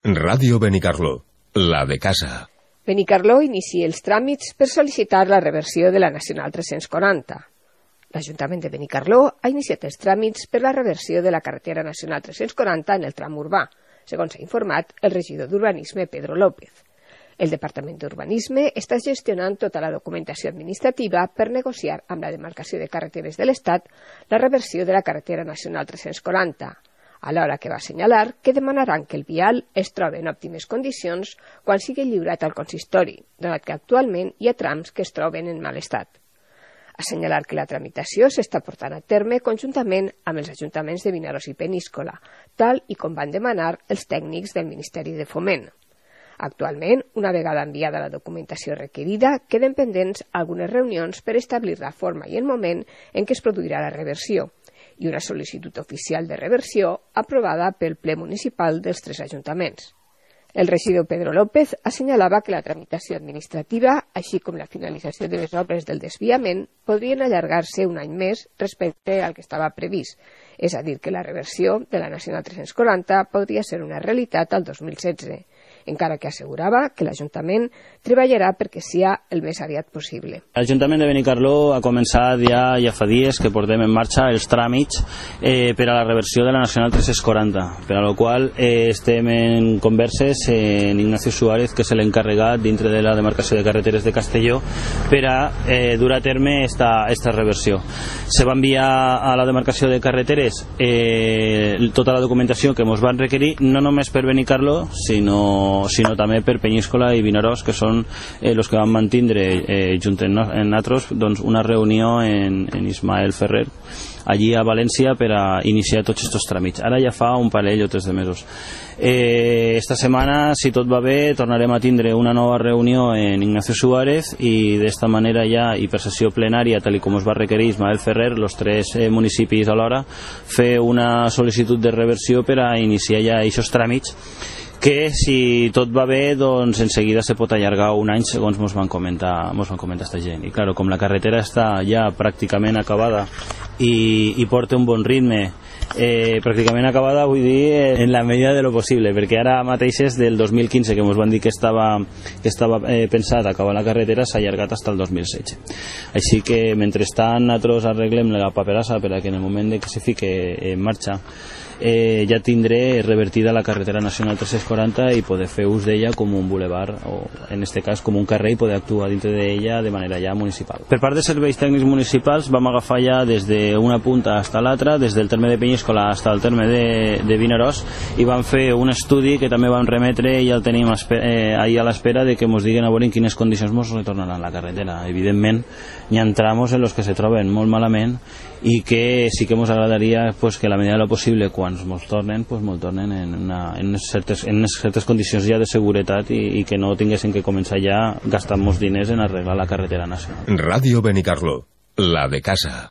Ràdio Benicarló, la de casa. Benicarló inicia els tràmits per sol·licitar la reversió de la Nacional 340. L'Ajuntament de Benicarló ha iniciat els tràmits per la reversió de la carretera Nacional 340 en el tram urbà, segons ha informat el regidor d'Urbanisme, Pedro López. El Departament d'Urbanisme està gestionant tota la documentació administrativa per negociar amb la demarcació de carreteres de l'Estat la reversió de la carretera Nacional 340, alhora que va assenyalar que demanaran que el vial es trobi en òptimes condicions quan sigui lliurat al consistori, donat que actualment hi ha trams que es troben en mal estat. Assenyalar que la tramitació s'està portant a terme conjuntament amb els ajuntaments de Vinaròs i Peníscola, tal i com van demanar els tècnics del Ministeri de Foment. Actualment, una vegada enviada la documentació requerida, queden pendents algunes reunions per establir la forma i el moment en què es produirà la reversió, i una sol·licitud oficial de reversió aprovada pel ple municipal dels 3 ajuntaments. El regidor Pedro López assenyalava que la tramitació administrativa, així com la finalització de les obres del desviament, podrien allargar-se un any més respecte al que estava previst, és a dir, que la reversió de la Nacional 340 podria ser una realitat al 2016, encara que assegurava que l'Ajuntament treballarà perquè sia el més aviat possible. L'Ajuntament de Benicarló ha començat ja fa dies que portem en marxa els tràmits per a la reversió de la Nacional 340, per a la qual estem en converses en Ignacio Suárez, que és l'encarregat dintre de la demarcació de carreteres de Castelló, per a dur a terme esta reversió. Se va enviar a la demarcació de carreteres tota la documentació que ens van requerir, no només per Benicarló, sinó també per Peníscola i Vinaròs, que són els que van mantindre junt amb nosaltres una reunió en Ismael Ferrer allí a València per a iniciar tots aquests tràmits. Ara ja fa un parell o 3 de mesos. Esta setmana, si tot va bé, tornarem a tindre una nova reunió en Ignacio Suárez i d'esta manera ja, i per sessió plenària, tal com es va requerir Ismael Ferrer, els 3 municipis alhora, fer una sol·licitud de reversió per a iniciar ja aquests tràmits que, si tot va bé, doncs en seguida se pot allargar un any, segons ens van comentar esta gent. I clar, com la carretera està ja pràcticament acabada i porta un bon ritme, pràcticament acabada, vull dir, en la medida de lo possible, perquè ara mateix és del 2015 que ens van dir que estava pensat acabar la carretera, s'ha allargat fins al 2016. Així que, mentrestant, nosaltres arreglem la paperassa per a que en el moment que se fique en marxa ja tindré revertida la carretera Nacional 340 i poder fer ús d'ella com un boulevard, o en aquest cas com un carrer, i poder actuar dintre d'ella de manera ja municipal. Per part de serveis tècnics municipals vam agafar ja des d'una punta fins a l'altra, des del terme de Peníscola fins al terme de Vinaròs, i vam fer un estudi que també vam remetre i ja el tenim ahir a l'espera de que ens diguen a veure en quines condicions ens retornaran la carretera. Evidentment, hi ha tramos en els que se troben molt malament i que sí que ens agradaria que la medida de lo possible, quan ens tornen, ens tornen en certes condicions ja de seguretat i que no tinguessin que començar ja gastant molts diners en arreglar la carretera nacional. Ràdio Benicarló, la de casa.